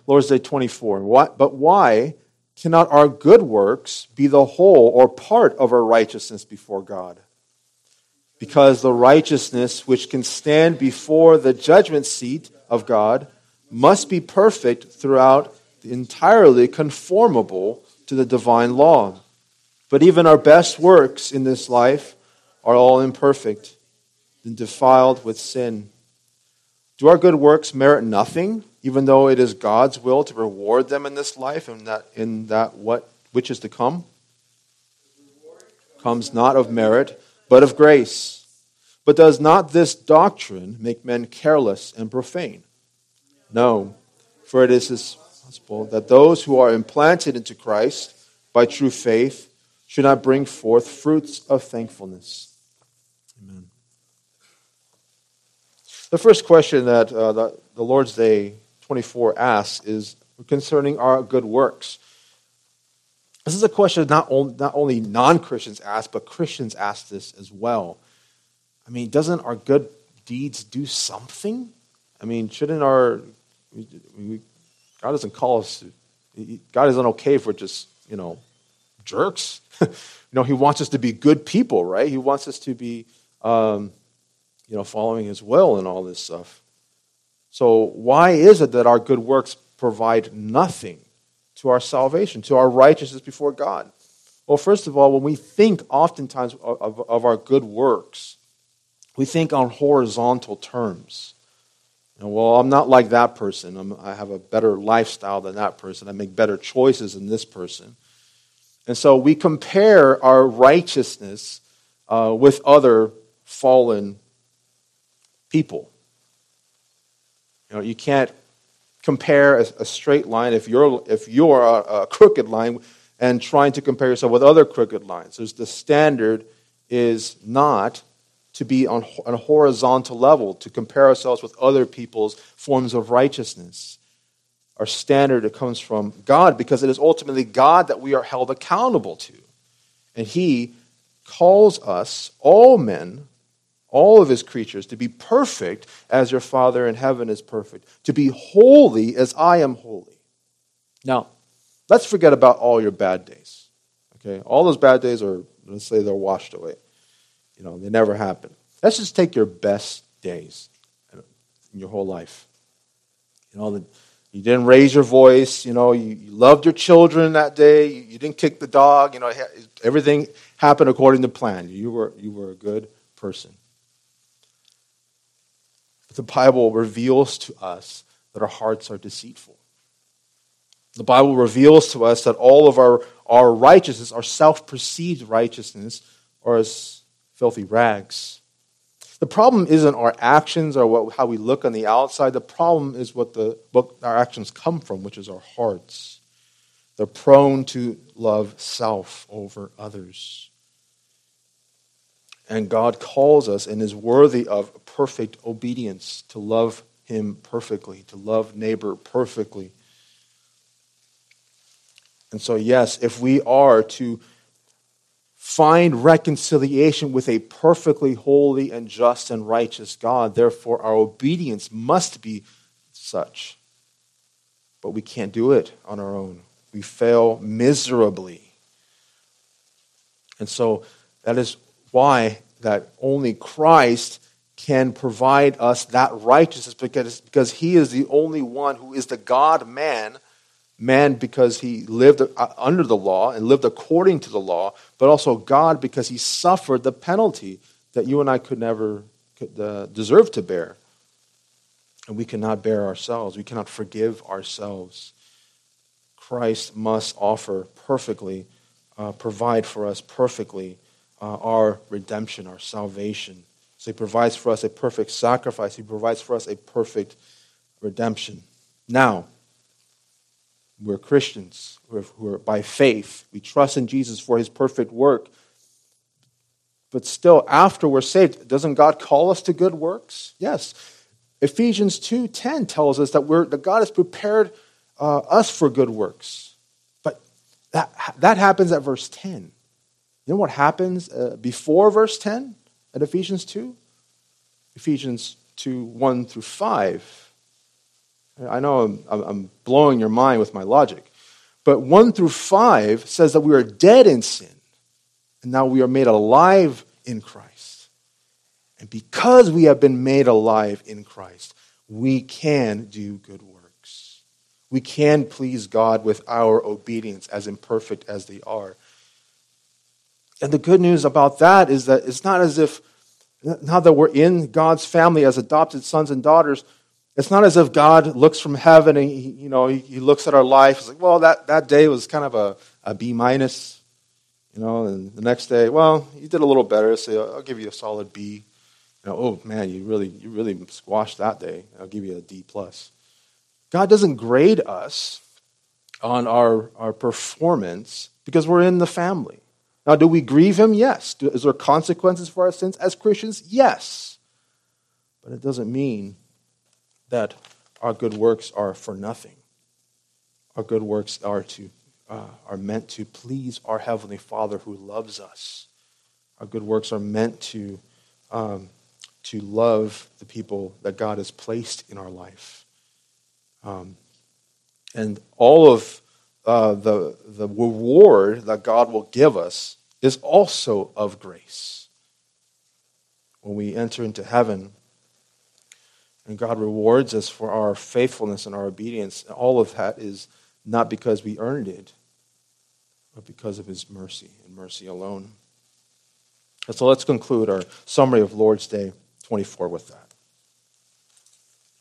Lord's Day 24. But why cannot our good works be the whole or part of our righteousness before God? Because the righteousness which can stand before the judgment seat of God must be perfect throughout, entirely conformable to the divine law. But even our best works in this life are all imperfect and defiled with sin. Do our good works merit nothing, even though it is God's will to reward them in this life and that which is to come? Comes not of merit, but of grace. But does not this doctrine make men careless and profane? No, for it is this gospel that those who are implanted into Christ by true faith should not bring forth fruits of thankfulness. Amen. The first question that the Lord's Day 24 asks is concerning our good works. This is a question not only non-Christians ask, but Christians ask this as well. I mean, doesn't our good deeds do something? I mean, shouldn't God doesn't call us, God isn't okay if we're just, jerks. He wants us to be good people, right? He wants us to be, following His will and all this stuff. So why is it that our good works provide nothing to our salvation, to our righteousness before God? Well, first of all, when we think oftentimes of our good works, we think on horizontal terms. Well, I'm not like that person. I have a better lifestyle than that person. I make better choices than this person. And so we compare our righteousness with other fallen people. You can't compare a straight line if you're a crooked line and trying to compare yourself with other crooked lines. The standard is not to be on a horizontal level, to compare ourselves with other people's forms of righteousness. Our standard, it comes from God, because it is ultimately God that we are held accountable to. And He calls us, all men, all of His creatures, to be perfect as your Father in heaven is perfect, to be holy as I am holy. Now, let's forget about all your bad days. Okay, all those bad days are, let's say, they're washed away. They never happen. Let's just take your best days in your whole life. You didn't raise your voice. You loved your children that day. You didn't kick the dog. Everything happened according to plan. You were a good person. But the Bible reveals to us that our hearts are deceitful. The Bible reveals to us that all of our righteousness, our self-perceived righteousness, are as filthy rags. The problem isn't our actions or how we look on the outside. The problem is what our actions come from, which is our hearts. They're prone to love self over others. And God calls us and is worthy of perfect obedience, to love Him perfectly, to love neighbor perfectly. And so, yes, if we are to find reconciliation with a perfectly holy and just and righteous God, therefore our obedience must be such. But we can't do it on our own. We fail miserably. And so that is why that only Christ can provide us that righteousness, because He is the only one who is the God-man. Man because He lived under the law and lived according to the law, but also God because He suffered the penalty that you and I could never deserve to bear. And we cannot bear ourselves. We cannot forgive ourselves. Christ must offer perfectly, provide for us perfectly our redemption, our salvation. So He provides for us a perfect sacrifice. He provides for us a perfect redemption. Now, we're Christians who are by faith. We trust in Jesus for His perfect work. But still, after we're saved, doesn't God call us to good works? Yes. Ephesians 2:10 tells us that God has prepared us for good works. But that happens at verse 10. You know what happens before verse 10 at Ephesians 2? Ephesians 2:1 through 5. I know I'm blowing your mind with my logic. But 1 through 5 says that we are dead in sin, and now we are made alive in Christ. And because we have been made alive in Christ, we can do good works. We can please God with our obedience, as imperfect as they are. And the good news about that is that it's not as if, now that we're in God's family as adopted sons and daughters, it's not as if God looks from heaven and he looks at our life. It's like, well, that day was kind of a B minus, and the next day, well, you did a little better, so I'll give you a solid B. Oh man, you really squashed that day. I'll give you a D plus. God doesn't grade us on our performance because we're in the family. Now, do we grieve him? Yes. Is there consequences for our sins as Christians? Yes. But it doesn't mean that our good works are for nothing. Our good works are meant to please our Heavenly Father who loves us. Our good works are meant to love the people that God has placed in our life. And all of the reward that God will give us is also of grace. When we enter into heaven and God rewards us for our faithfulness and our obedience, all of that is not because we earned it, but because of his mercy and mercy alone. And so let's conclude our summary of Lord's Day 24 with that.